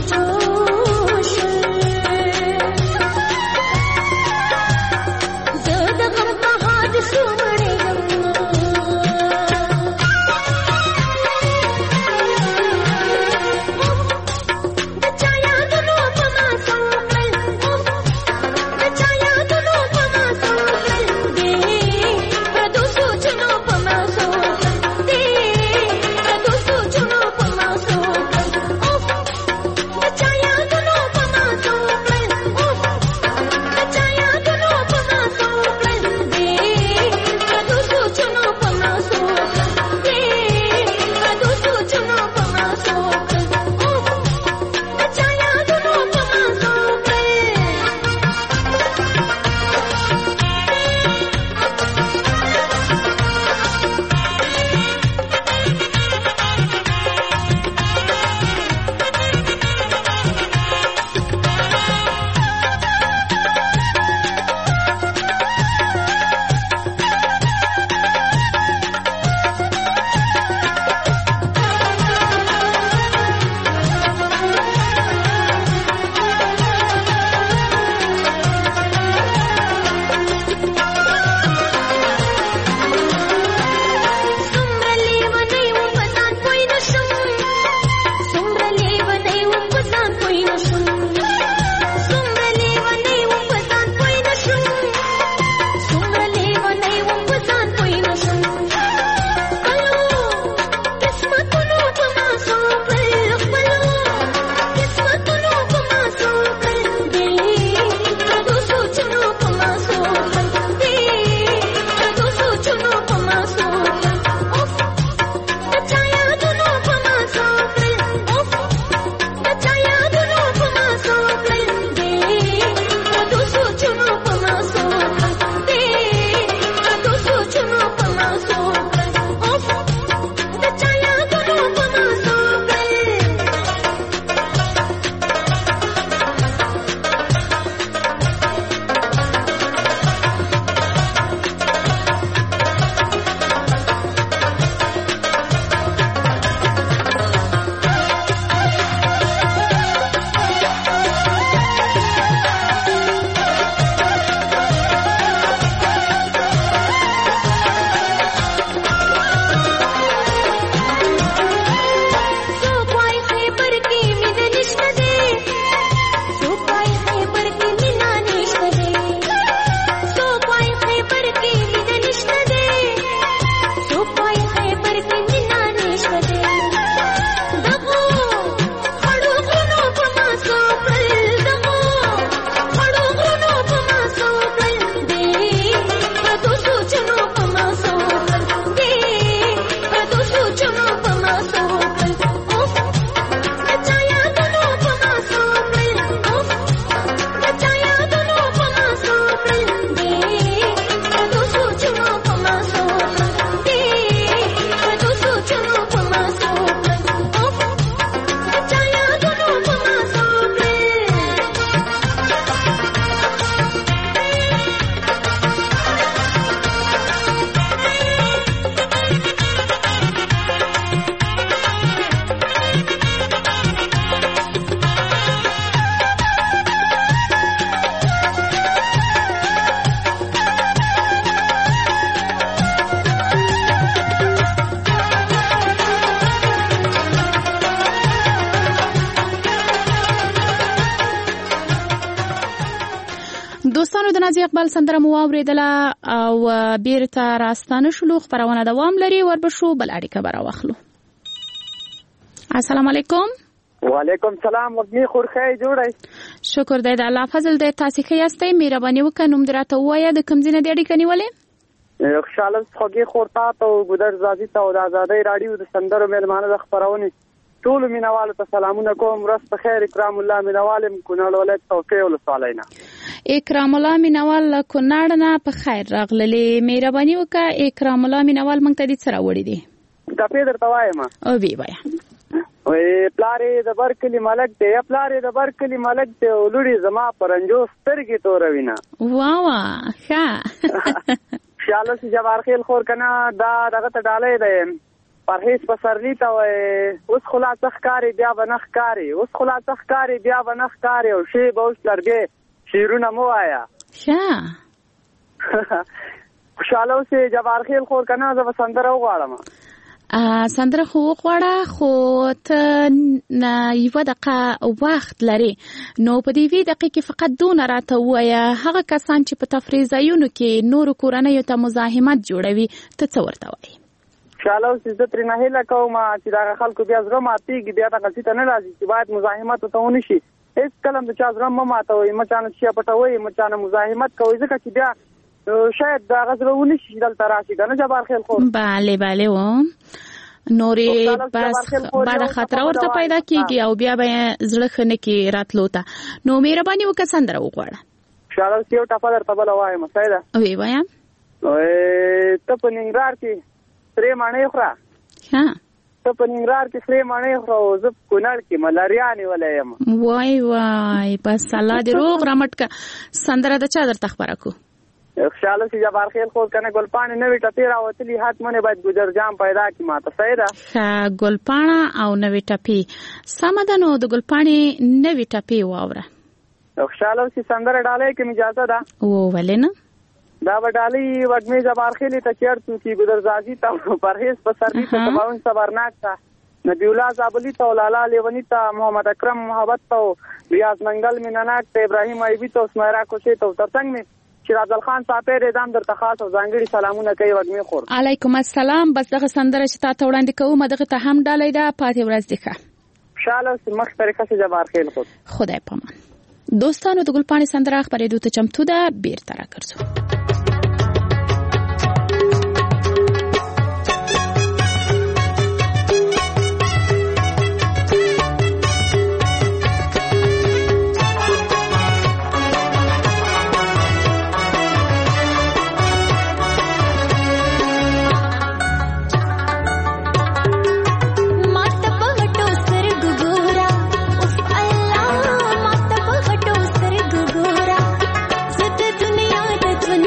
اقبال سندره مو اوریدله او بیرته راستانه شلو خبرونه دوام لري وربشو بل اړیکه برا واخلو. السلام علیکم. وعلیکم سلام. وګنی خورخای جوړای. شکر دی د الله فضل دی. تاسو ښه یاستئ؟ مهرباني وکړئ نوم دراته ووایه د کوم ځای نه د اړیکه نیولې؟ خوشاله خوږی خورتا ته ګودر زادي ته د آزادۍ رادیو د سندرو میلمانه د خبرونه ټول مینوالو ته سلامونه کوم. ورځ په خیر. اکرام الله مینوال کونړ ولایت توفیق ولسوالینا. اکرام الله مینوال کونړ نه په خیر راغللې. مهرباني وکړه اکرام الله مینوال مونږ ته دې سره وړي دي. ټاپې درته وایم او وی وایا. وې پلارې د برکلی ملک دی یا پلارې د برکلی ملک دی ولړي زما پرنجو سترګې توروینا. واو ښه. شالو سي جوار خیل خور کنه دا دغه ته ډالې دی پرهیز پسرلی ته وې اوس خلاص ښکاری بیا بنخ کاری اوس خلاص ښکاری بیا بنخ کاری او شی به اوس لرګې شیرونه مو آیا. ښه. شالو سي جوار خیل خور کنه زه سندره وغواړم. سندره خو وغواړه خو ته یوه دقیقه وخت لري نو په دې وی دقیقه کې فقط دونه راته ووایه هغه کسان چې په تفریح ځایونو کې نورو کورنیو ته مزاحمت جوړوي ته څه ورته وایي؟ شالو چې زه ترې نه هیله کوم چې دغه خلکو بیا زغم ماتېږي بیا دغه څه ته نه راځي چې باید مزاحمت ورته ونه شي. هېڅ کله هم د چا زغم مه ماتوئ مه چانه شیه پټوئ مه چانه مزاحمت کوئ ځکه چې بیا شاید دغه زړه ونه شي دلته راشي که نه جبار خیل خور. بله بله و نورې بس بعد خطره ورته پیدا کېږي او بیا به یې زړه ښه نه کړي راتلو ته. نو مهرباني وکړه سندره وغواړه. شالو چې یو ټپه درته بله وایم سیده. وی وایم. ته په ننګرهار کې سرې مڼې خوره. ښه. ته په ننګرهار کې سرې مڼې خوره او زه په کونړ کې ملاریا نیولی یم. وای وای بس الله دې روغ رامټ که. سندره د چا درته خپره کړو؟ خیالو چې جبار خیل خور کنه ګلپاڼې نوې ټپې راوتلي حتمنه باید ګجر جام پیدا کړي ماته صحیح ده. ښه ګلپاڼه او نوې ټپې سمه ده. نو د ګلپاڼې نوې ټپې واوره. خیالو چې سندره ډالۍ کې اجازه ده؟ و ولې نه. دا به ډالۍ وږمې جبار خیل ته چیرته چې ګدرزازي ته پرهیز پسرلی ته تباون صبرناک ته نبی الله زابلی ته لالا لیونی ته محمد اکرم محبت ته ریاض منګل مینناک ته ابراهیم ایبی ته اسماعیل کوشي ته ترڅنګ می شیراز خان صاحب دې در تخاص او ځانګړي سلامونه کوي وږمې خور. علیکم السلام. بس دغه سندره چې تاسو وړاندې کوم دغه ته هم ډالۍ ده. پاتې ورځ دی ښه. شاله مخ طریقه چې جبار خیل خور. خدای پامان. دوستانو د ګلپاڼې سندره خبرېدو ته چمتو ده. بیرته راګرځو. दुनिया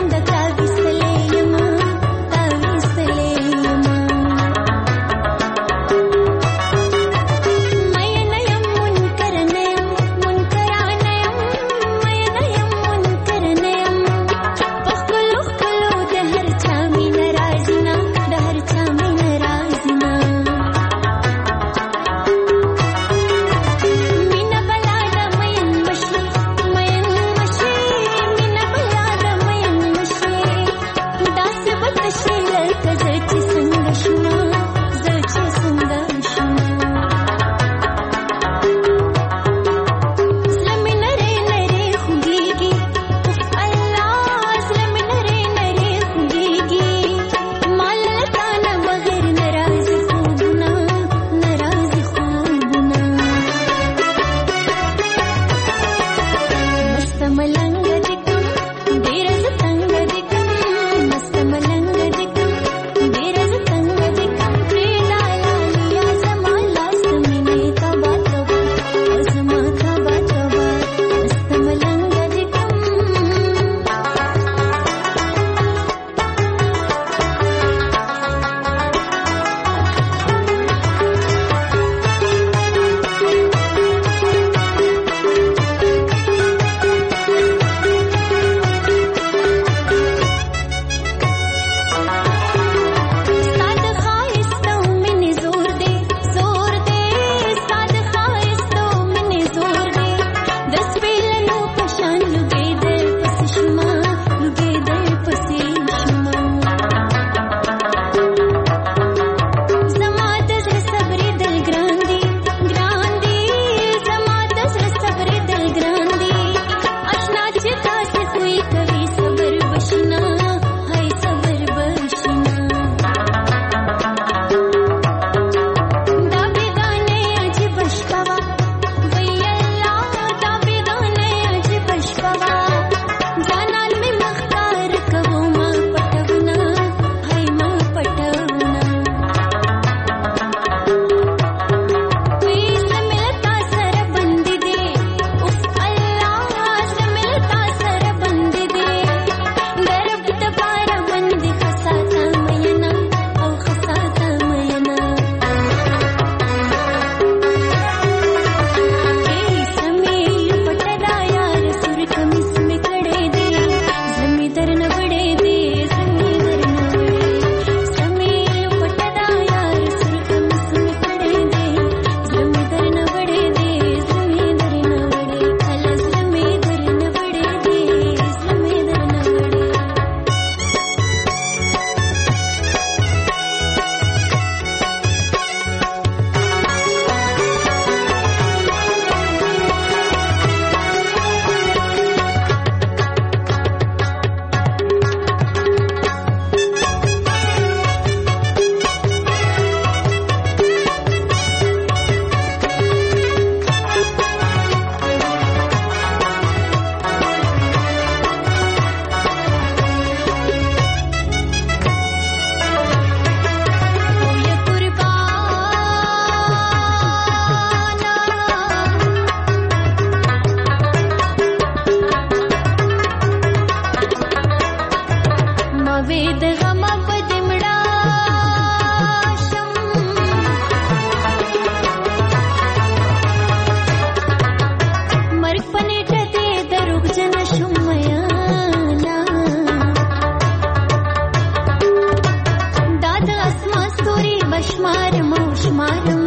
شمارم او شمارم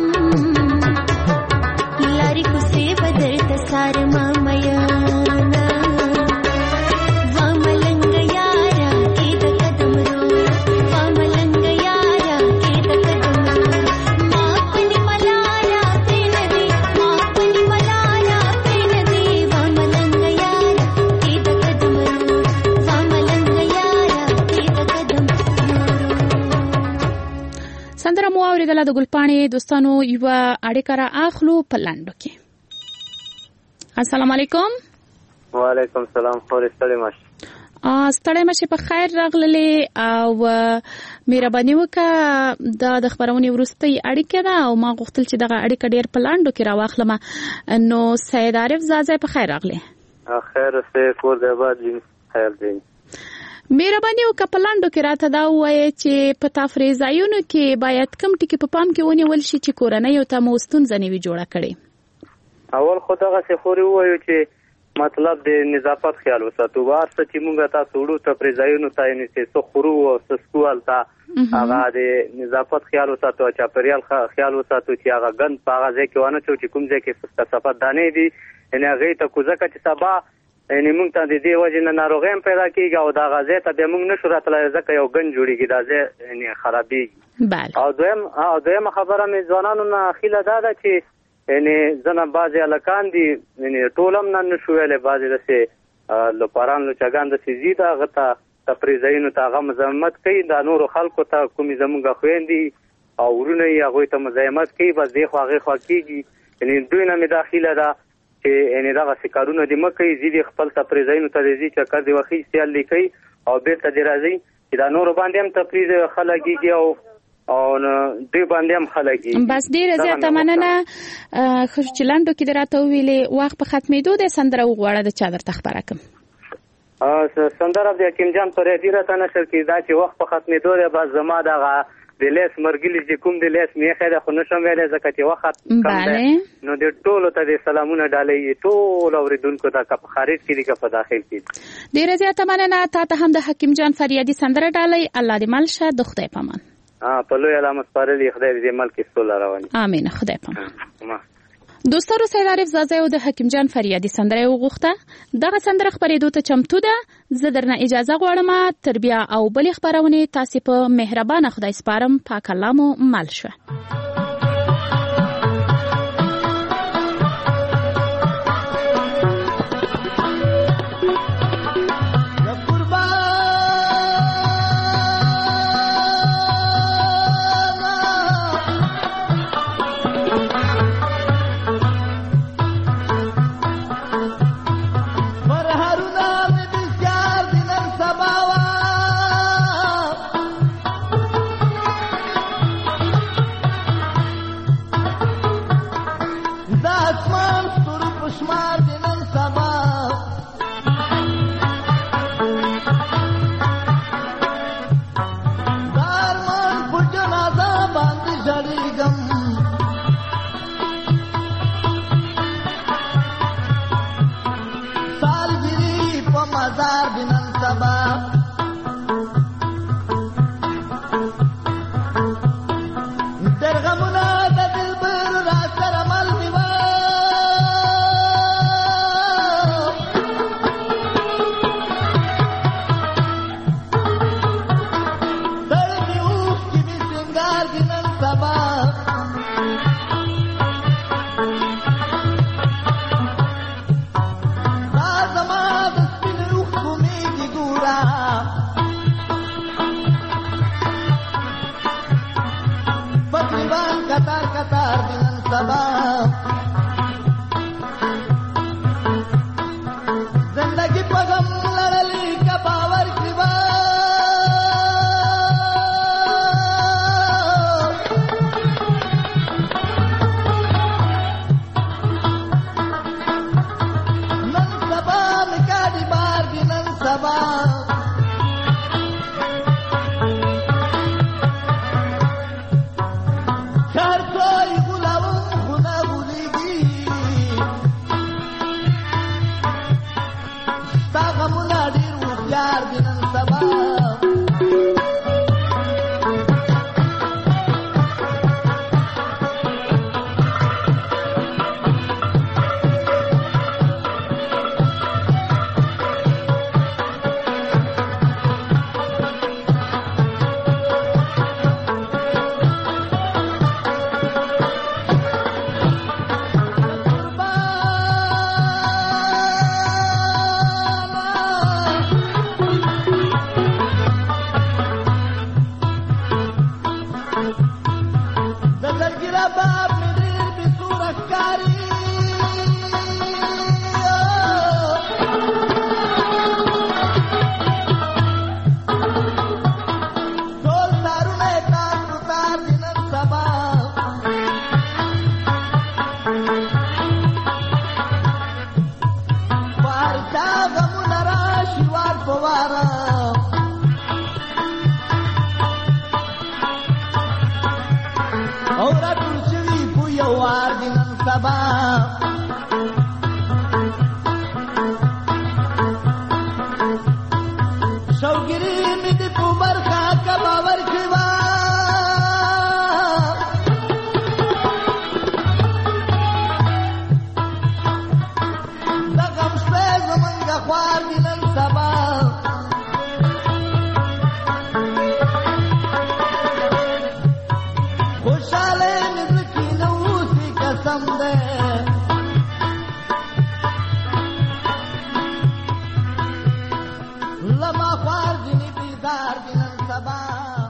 لارې کوڅې به درته څارمه میانه وا ملنګه یاره کې د قدم رو وا ملنګه یاره کې د قدم رو ما پنې ملاله پرېنه دې ما پنې ملاله پرېنه دې وا ملنګه یاره کې د قدم رو وا ملنګه یاره کې د قدم رو. سندره مو اوریدله د ګلپاڼې دوستانو یوه اړیکه را اخلو په لنډو کې. السلام علیکم. وعلیکم السلام. خورې ستړې ماشي ستړی مشې په خیر راغللې او مهرباني وکړه دا د خپرونې وروستۍ اړیکه ده او ما غوښتل چې دغه اړیکه ډېر په لنډو کې راواخلم. نو سید عارف زازی په خیر راغلی. خیر اوسې کور دی آباد وي خیر دی. مهرباني وکړه په لنډو کې راته دا ووایې چې په تفریح ځایونو کې باید کوم ټکي په پام کې ونیول شي چې کورنیو ته مو ستونزه نه وي جوړه کړې. اول خو دغسې خورې ووایو چې مطلب د نظافت خیال وساتو. هر څه چې مونږ تاسو وړو تفریح ځایونو ته یعنې چې څه خورو او څه څکو هلته هغه د نظافت خیال وساتو او چاپېریال خیال وساتو چې هغه ګند په هغه ځای کې ونه چو چې کوم ځای کې کثافت دانې دي یعنې هغې ته کو ځکه چې سبا یعنې مونږ ته د دې وجې نه ناروغۍ هم پیدا کېږي او د هغه ځای ته بیا مونږ نه شو راتلی ځکه یو ګند جوړېږي دا ځای یعنې خرابېږي. او دویم او دویمه خبره مې ځوانانو نه خیله دا ده چې یعنې ځنه بعضې هلکان دي یعنې ټول هم نه نشو ویلی بعضې داسې لوپاران لوچګان داسې ځي د هغه ته تفریح ځایونو ته هغه مزاحمت کوي دا نورو خلکو ته کومې زموږ خویندې او ورونه یې هغوی ته مزاحمت کوي بس دې خوا هغې خوا کېږي. یعنې دوی نه مې دا خیله ده چې یعنې دغسې کارونه دې مه کوي ځي دې خپل تفریح ځایونو ته دې ځي چکر دې وخي سیال دې کوي او بېرته دې راځي چې دا نورو باندې هم تفریح خلکېږي او او دوی باندې هم خلکېږي. بس ډېره زیاته مننه چې لنډو کې دې راته وویلې وخت په ختمېدو دی سندره وغواړه د چا درته خپره کړم. سندره د حکیم جان فریادي راته نشر کړي دا چې وخت په ختمېدو دی بس زما دغه د لیس مرګلي چې کوم د لیس میخی دی خو نه شم ویلی ځکه چې وخت کم دی نو د ټولو ته د سلامونه ډالۍ ټولو اورېدونکو ته که په خارج کې دي که په داخل کې دي. ډېره زیاته مننه تا ته هم د حکیم جان فریادي سندره ډالۍ. الله دې مل شه د خدای په امان. په لوی علامه سپارلي خدای دې ملک سوله رواني. امین. خدای په امان. دوستانو سید عارف زازی او د حکیم جان فریادي سندره وغوښته. دغه سندره خپرېدو ته چمتو ده. زه درنه اجازه غواړم تر بیا او بلې خپرونې تاسې په مهربانه خدای سپارم. پاک الله مو مل شه. Shar koi gulaum khuna شباب مدير بصورة كاري طول سارو ميتان نتار دين السباب وارتا غمون راشي وار فوارا اورا ټول شوي په یو وار د نن سبا شوګری مې د په برخه کا باور کړوا دا غم شپه زمونږ خوار د نن سبا خوشاله مزکی نو سی قسم ده لما خوار جنی بیدار دینن سبا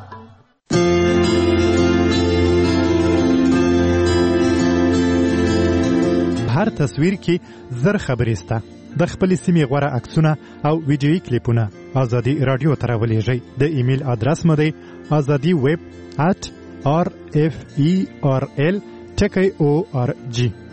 هر تصویر کې زر خبرې سته د خپل سیمې غوړه عکسونه او ویډیویي کلیپونه ازادي رادیو ته راولېږئ د ایمیل ادرس مو دی ازادي ویب at r f e r l ټکی او ار جی